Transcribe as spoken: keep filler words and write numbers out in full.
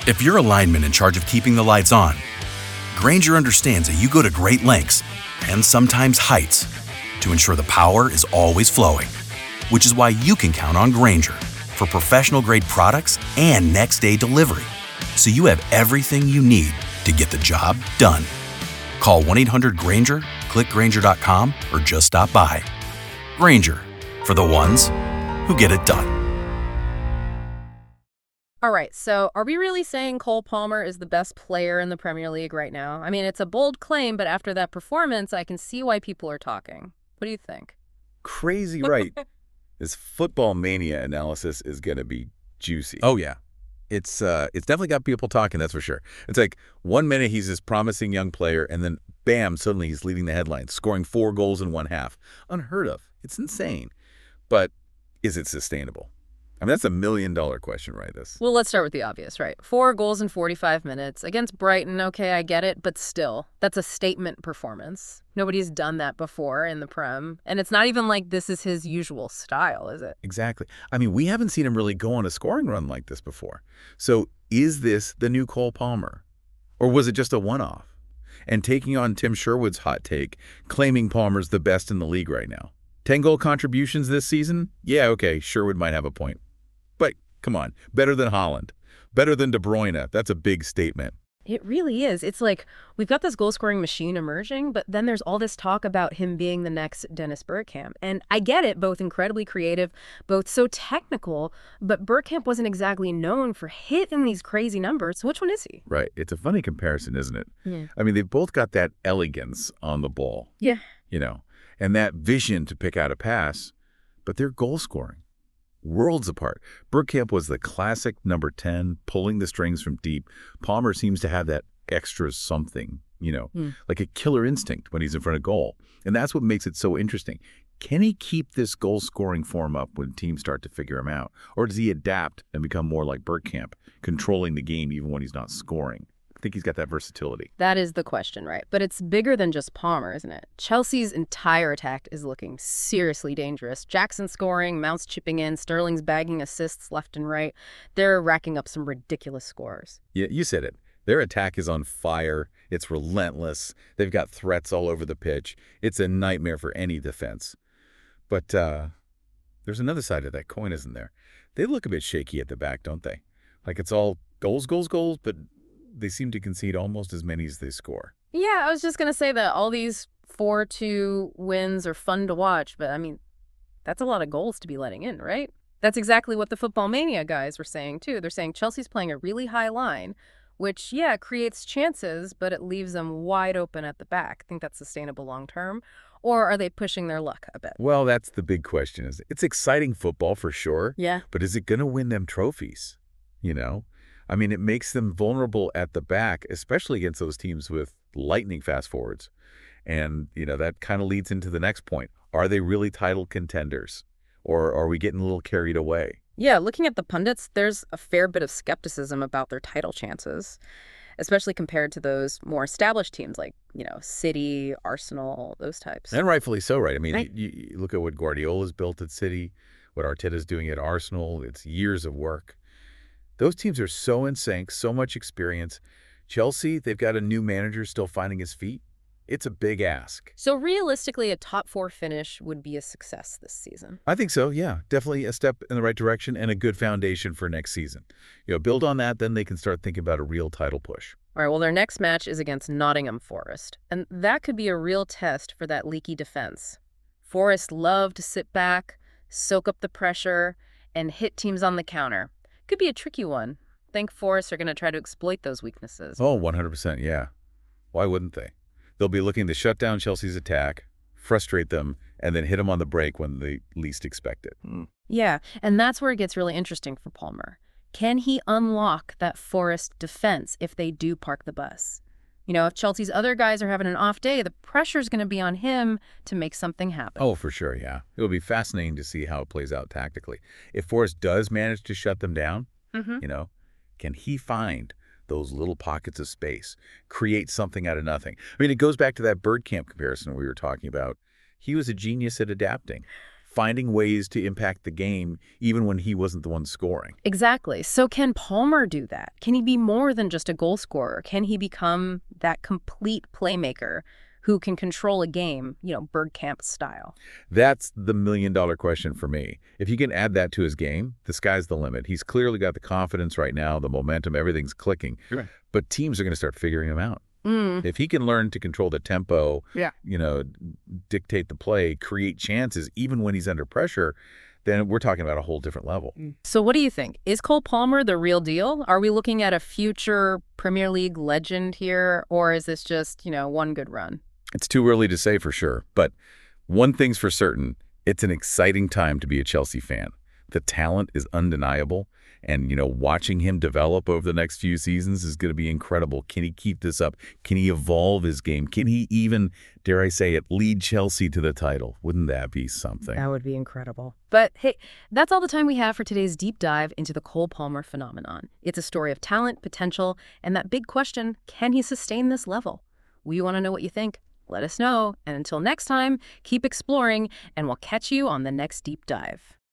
If you're a lineman in charge of keeping the lights on, Grainger understands that you go to great lengths and sometimes heights to ensure the power is always flowing, which is why you can count on Grainger for professional-grade products and next-day delivery, so you have everything you need to get the job done. Call one eight hundred Grainger, click Grainger dot com, or just stop by. Grainger, for the ones who get it done. All right, so are we really saying Cole Palmer is the best player in the Premier League right now? I mean, it's a bold claim, but after that performance, I can see why people are talking. What do you think? Crazy right. This football mania analysis is going to be juicy. Oh, yeah. It's uh, it's definitely got people talking, that's for sure. It's like one minute he's this promising young player, and then bam, suddenly he's leading the headlines, scoring four goals in one half. Unheard of. It's insane. But is it sustainable? I mean, that's a million-dollar question, right? This. Well, let's start with the obvious, right? Four goals in forty-five minutes. Against Brighton, okay, I get it, but still, that's a statement performance. Nobody's done that before in the Prem, and it's not even like this is his usual style, is it? Exactly. I mean, we haven't seen him really go on a scoring run like this before. So is this the new Cole Palmer? Or was it just a one-off? And taking on Tim Sherwood's hot take, claiming Palmer's the best in the league right now. ten-goal contributions this season? Yeah, okay, Sherwood might have a point. But come on, better than Haaland, better than De Bruyne. That's a big statement. It really is. It's like we've got this goal-scoring machine emerging, but then there's all this talk about him being the next Dennis Bergkamp. And I get it, both incredibly creative, both so technical, but Bergkamp wasn't exactly known for hitting these crazy numbers. So which one is he? Right. It's a funny comparison, isn't it? Yeah. I mean, they've both got that elegance on the ball. Yeah. You know, and that vision to pick out a pass, but they're goal-scoring. Worlds apart. Bergkamp was the classic number ten, pulling the strings from deep. Palmer seems to have that extra something, you know, mm. like a killer instinct when he's in front of goal. And that's what makes it so interesting. Can he keep this goal-scoring form up when teams start to figure him out? Or does he adapt and become more like Bergkamp, controlling the game even when he's not scoring? I think he's got that versatility. That is the question, right? But it's bigger than just Palmer, isn't it? Chelsea's entire attack is looking seriously dangerous. Jackson scoring, Mount's chipping in, Sterling's bagging assists left and right. They're racking up some ridiculous scores. Yeah, you said it. Their attack is on fire. It's relentless. They've got threats all over the pitch. It's a nightmare for any defense. But uh, there's another side of that coin, isn't there? They look a bit shaky at the back, don't they? Like it's all goals, goals, goals, but they seem to concede almost as many as they score. Yeah, I was just going to say that all these four two wins are fun to watch, but I mean, that's a lot of goals to be letting in, right? That's exactly what the Football Mania guys were saying, too. They're saying Chelsea's playing a really high line, which, yeah, creates chances, but it leaves them wide open at the back. Think that's sustainable long term? Or are they pushing their luck a bit? Well, that's the big question. Is it's exciting football for sure. Yeah. But is it going to win them trophies? You know? I mean, it makes them vulnerable at the back, especially against those teams with lightning fast forwards. And, you know, that kind of leads into the next point. Are they really title contenders? Or are we getting a little carried away? Yeah, looking at the pundits, there's a fair bit of skepticism about their title chances, especially compared to those more established teams like, you know, City, Arsenal, those types. And rightfully so, right? I mean, Right. You, you look at what Guardiola's built at City, what Arteta's doing at Arsenal. It's years of work. Those teams are so in sync, so much experience. Chelsea, they've got a new manager still finding his feet. It's a big ask. So realistically, a top four finish would be a success this season. I think so, yeah. Definitely a step in the right direction and a good foundation for next season. You know, build on that, then they can start thinking about a real title push. All right, well, their next match is against Nottingham Forest, and that could be a real test for that leaky defense. Forest love to sit back, soak up the pressure, and hit teams on the counter. Could be a tricky one. I think Forest are going to try to exploit those weaknesses. Oh, one hundred percent, yeah. Why wouldn't they? They'll be looking to shut down Chelsea's attack, frustrate them, and then hit them on the break when they least expect it. Mm. Yeah, and that's where it gets really interesting for Palmer. Can he unlock that Forest defense if they do park the bus? You know, if Chelsea's other guys are having an off day, the pressure's going to be on him to make something happen. Oh, for sure, yeah. It will be fascinating to see how it plays out tactically. If Forrest does manage to shut them down, Mm-hmm. you know, can he find those little pockets of space, create something out of nothing? I mean, it goes back to that Bergkamp comparison we were talking about. He was a genius at adapting. finding ways to impact the game even when he wasn't the one scoring. Exactly. So can Palmer do that? Can he be more than just a goal scorer? Can he become that complete playmaker who can control a game, you know, Bergkamp style? That's the million-dollar question for me. If he can add that to his game, the sky's the limit. He's clearly got the confidence right now, the momentum, everything's clicking. Right. But teams are going to start figuring him out. Mm. If he can learn to control the tempo, Yeah. you know, dictate the play, create chances, even when he's under pressure, then we're talking about a whole different level. So what do you think? Is Cole Palmer the real deal? Are we looking at a future Premier League legend here, or is this just, you know, one good run? It's too early to say for sure, but one thing's for certain, it's an exciting time to be a Chelsea fan. The talent is undeniable, and, you know, watching him develop over the next few seasons is going to be incredible. Can he keep this up? Can he evolve his game? Can he even, dare I say it, lead Chelsea to the title? Wouldn't that be something? That would be incredible. But hey, that's all the time we have for today's deep dive into the Cole Palmer phenomenon. It's a story of talent, potential, and that big question, can he sustain this level? We want to know what you think. Let us know. And until next time, keep exploring, and we'll catch you on the next deep dive.